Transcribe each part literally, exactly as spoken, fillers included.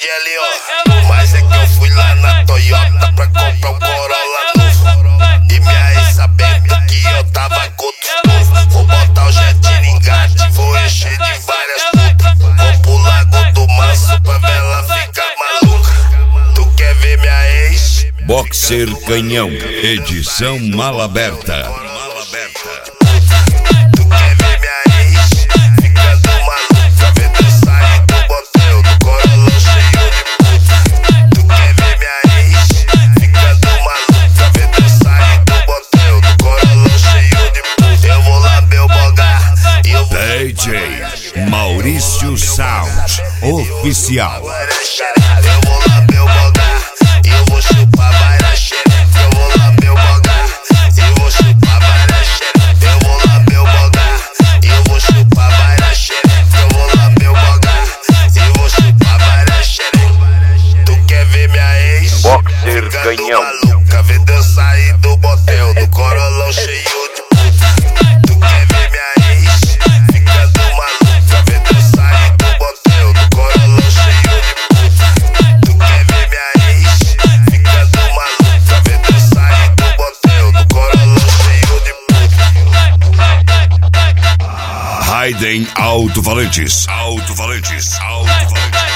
L O. Mas é que eu fui lá na Toyota pra comprar um Corolla novo. E minha ex sabendo que eu tava com outros povos. Vou botar o jet no engate, vou encher de várias putas. Vou pro Lago do Manso pra ver ela ficar maluca. Tu quer ver minha ex? Boxer Canhão, edição Mala Aberta. D J Maurício Sound Oficial. Eu vou lamber o bogar e eu vou chupar várias xereca. Eu vou lamber o bogar e eu vou chupar várias xereca. Eu vou lamber o bogar e eu vou chupar várias xereca. Eu vou lamber o bogar e eu vou chupar várias xereca. Tu quer ver minha ex? Boxer Canhão. Maluca, vendo eu sair do botel, do Corolão cheio de puta. Tu quer ver minha ex? Ficando maluca, vendo eu sair do botel, do Corolão cheio de puta. Tu quer ver minha ex? Ficando maluca, vendo eu sair do botel, do Corolão cheio de puta. Raiden Alto-Valentes. Alto-Valentes. Alto-Valentes.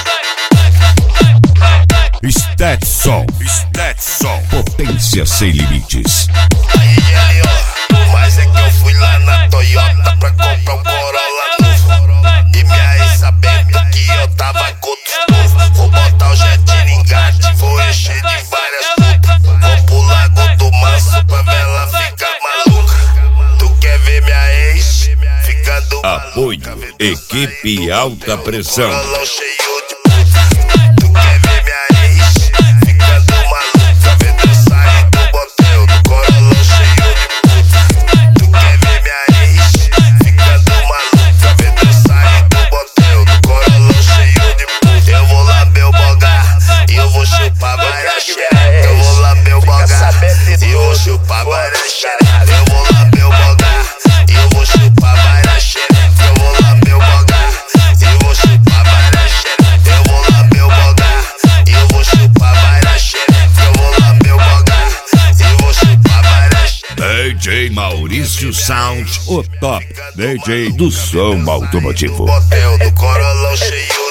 Stetson. Stetson. Potência sem limites. Aí L O, mas é que eu fui lá na Toyota pra comprar um Corolla novo. E minha ex sabendo que eu tava com outros povos. Vou botar o jet no engate, vou encher de várias putas. Vou pro Lago do Manso pra ver ela ficar maluca. Tu quer ver minha ex? Ficando Apoio, equipe alta pressão. Corolão cheio de puta. Tu quer ver minha ex? Ficando maluca, vendo eu sair do botel, do Corolão cheio de puta. Tu quer ver minha ex? Ficando maluca, vendo eu sair do botel, do Corolão cheio de puta. Eu vou lamber o bogar e eu vou chupar várias xereca. Eu vou lamber o bogar e eu vou chupar várias xereca. Eu vou lamber o bogar e eu vou chupar várias xereca. Eu vou lamber o bogar e eu vou chupar várias xereca. Eu vou lamber o bogar e eu vou chupar várias xereca. Eu vou lamber o bogar e eu vou chupar várias xereca. D J Maurício Sound, o top D J do som automotivo. Botel do Corolão cheio